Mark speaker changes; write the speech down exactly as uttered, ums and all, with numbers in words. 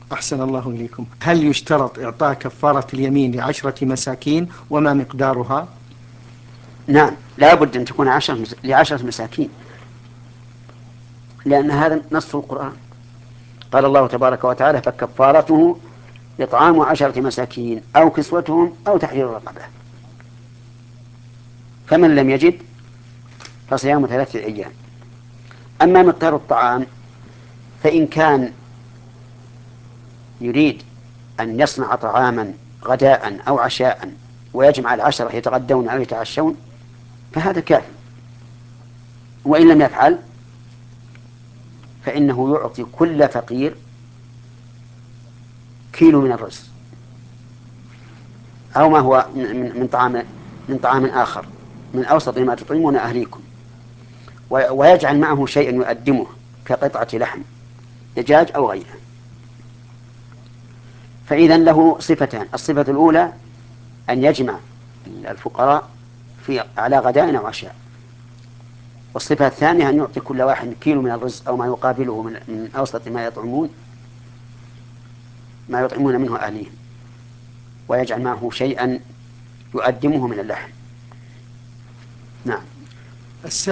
Speaker 1: أحسن الله إليكم. هل يشترط إعطاء كفارة اليمين لعشرة مساكين وما مقدارها؟
Speaker 2: نعم، لا بد أن تكون عشرة مس... لعشرة مساكين، لأن هذا نص القرآن. قال الله تبارك وتعالى: فكفارته إطعام عشرة مساكين أو كسوتهم أو تحرير رقبة، فمن لم يجد فصيام ثلاثة أيام. أما مقدار الطعام فإن كان يريد أن يصنع طعاما غداء أو عشاء ويجمع العشرة يتغدون أو يتعشون فهذا كافي، وإن لم يفعل فإنه يعطي كل فقير كيلو من الرز أو ما هو من من طعام من طعام آخر من أوسط ما تطعمون أهليكم، ويجعل معه شيئا يؤدمه كقطعة لحم دجاج أو غيره. فإذا له صفتان: الصفة الأولى أن يجمع الفقراء في على غداء أو عشاء، والصفة الثانية أن يعطي كل واحد كيلو من الرز أو ما يقابله من, من أوسط ما يطعمون ما يطعمون منه أهليهم، ويجعل معه شيئا يؤدمه من اللحم. نعم.